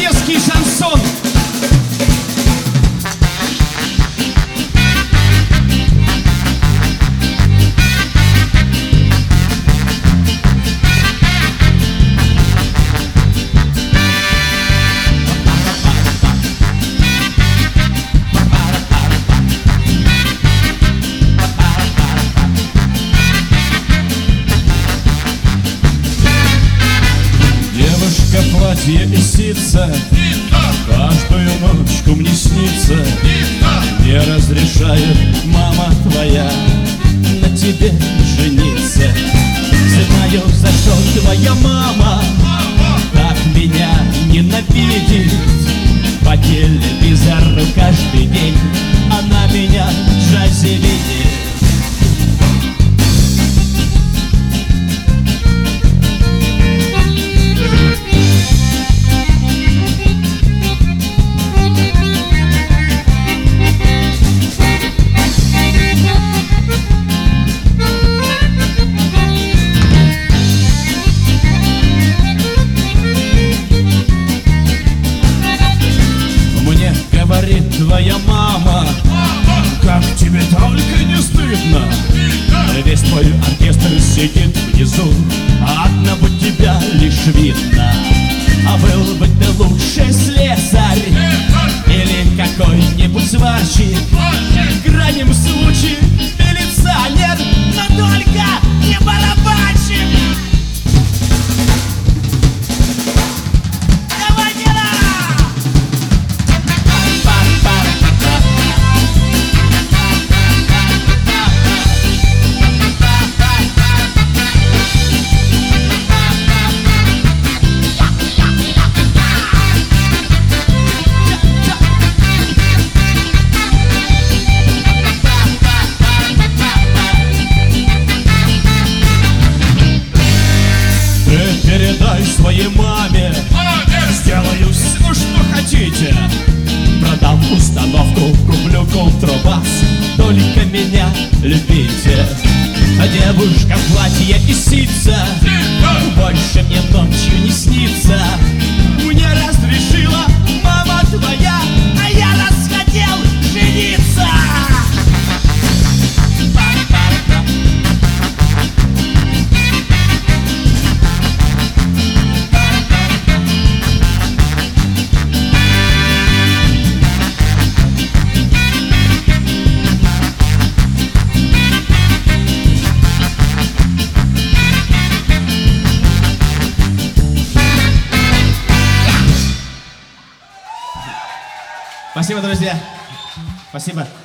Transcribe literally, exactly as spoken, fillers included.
одесский шансон. Платье и ситца каждую ночку мне снится. Не разрешает мама твоя на тебе жениться. Знаю, за что твоя мама так меня ненавидит. По телевизору каждый день она меня в джазе видит. Говорит твоя мама, как тебе только не стыдно. Весь твой оркестр сидит внизу, а одного тебя лишь видно. А был бы ты лучший слесарь или какой-нибудь сварщик, в крайнем случае милиционер, но только не барабанщик. Передай своей маме, сделаю все, что хотите. Продам установку, куплю контрабас, только меня любите. А девушка в платье и ситца больше мне ночью не снится. Мне разрешила мама твоя, а я расхотел жениться. Спасибо, друзья. Спасибо.